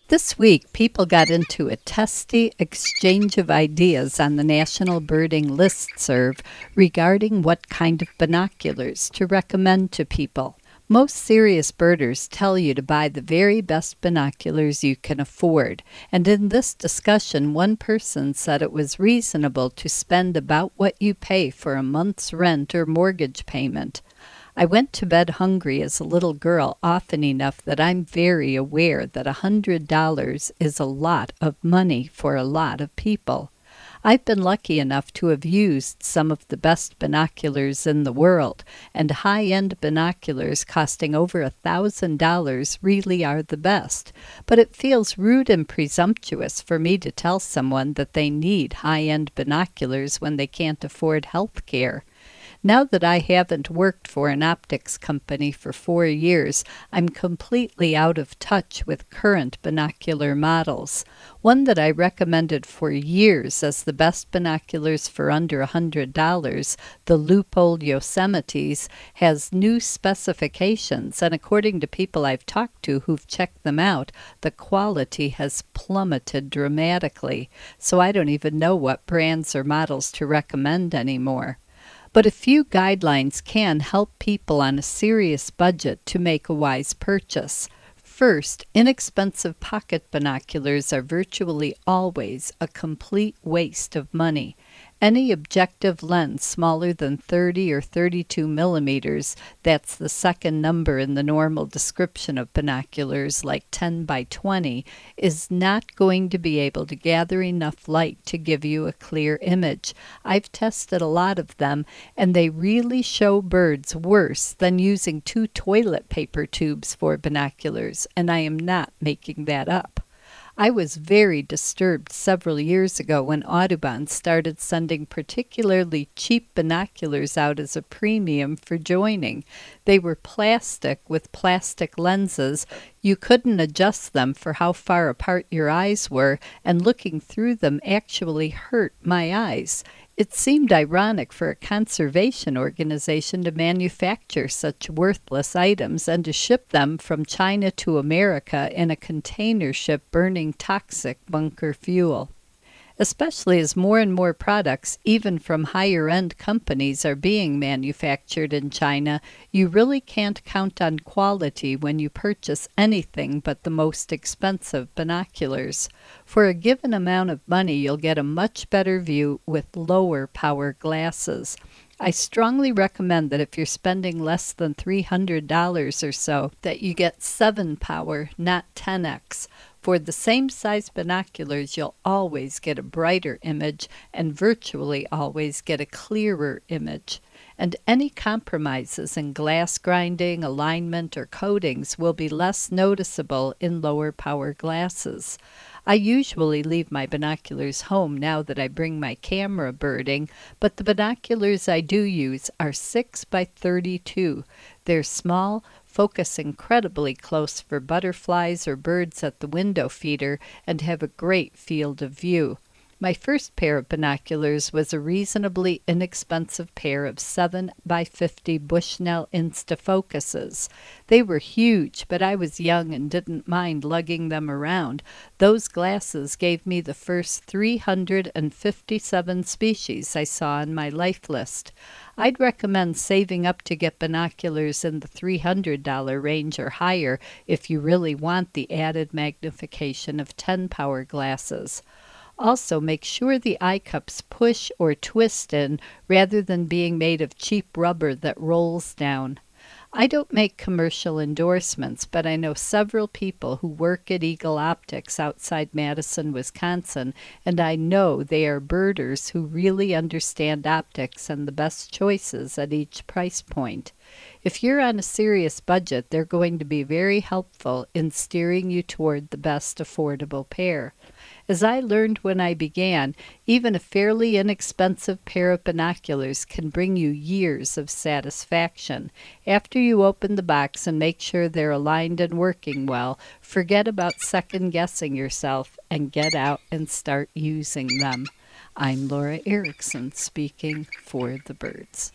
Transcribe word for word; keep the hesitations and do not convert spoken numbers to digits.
This week, people got into a testy exchange of ideas on the National Birding Listserv regarding what kind of binoculars to recommend to people. Most serious birders tell you to buy the very best binoculars you can afford, and in this discussion, one person said it was reasonable to spend about what you pay for a month's rent or mortgage payment. I went to bed hungry as a little girl often enough that I'm very aware that a hundred dollars is a lot of money for a lot of people. I've been lucky enough to have used some of the best binoculars in the world, and high-end binoculars costing over a thousand dollars really are the best. But it feels rude and presumptuous for me to tell someone that they need high-end binoculars when they can't afford health care. Now that I haven't worked for an optics company for four years, I'm completely out of touch with current binocular models. One that I recommended for years as the best binoculars for under one hundred dollars, the Leupold Yosemites, has new specifications, and according to people I've talked to who've checked them out, the quality has plummeted dramatically, so I don't even know what brands or models to recommend anymore. But a few guidelines can help people on a serious budget to make a wise purchase. First, inexpensive pocket binoculars are virtually always a complete waste of money. Any objective lens smaller than thirty or thirty-two millimeters, that's the second number in the normal description of binoculars, like ten by twenty, is not going to be able to gather enough light to give you a clear image. I've tested a lot of them, and they really show birds worse than using two toilet paper tubes for binoculars, and I am not making that up. I was very disturbed several years ago when Audubon started sending particularly cheap binoculars out as a premium for joining. They were plastic with plastic lenses. You couldn't adjust them for how far apart your eyes were, and looking through them actually hurt my eyes. It seemed ironic for a conservation organization to manufacture such worthless items and to ship them from China to America in a container ship burning toxic bunker fuel. Especially as more and more products, even from higher-end companies, are being manufactured in China, you really can't count on quality when you purchase anything but the most expensive binoculars. For a given amount of money, you'll get a much better view with lower power glasses. I strongly recommend that if you're spending less than three hundred dollars or so, that you get seven power, not ten x. For the same size binoculars, you'll always get a brighter image and virtually always get a clearer image. And any compromises in glass grinding, alignment, or coatings will be less noticeable in lower power glasses. I usually leave my binoculars home now that I bring my camera birding, but the binoculars I do use are six by thirty-two. They're small, focus incredibly close for butterflies or birds at the window feeder, and have a great field of view. My first pair of binoculars was a reasonably inexpensive pair of seven by fifty Bushnell Instafocuses. They were huge, but I was young and didn't mind lugging them around. Those glasses gave me the first three hundred fifty-seven species I saw on my life list. I'd recommend saving up to get binoculars in the three hundred dollars range or higher if you really want the added magnification of ten power glasses. Also, make sure the eye cups push or twist in rather than being made of cheap rubber that rolls down. I don't make commercial endorsements, but I know several people who work at Eagle Optics outside Madison, Wisconsin, and I know they are birders who really understand optics and the best choices at each price point. If you're on a serious budget, they're going to be very helpful in steering you toward the best affordable pair. As I learned when I began, even a fairly inexpensive pair of binoculars can bring you years of satisfaction. After you open the box and make sure they're aligned and working well, forget about second-guessing yourself and get out and start using them. I'm Laura Erickson speaking for the birds.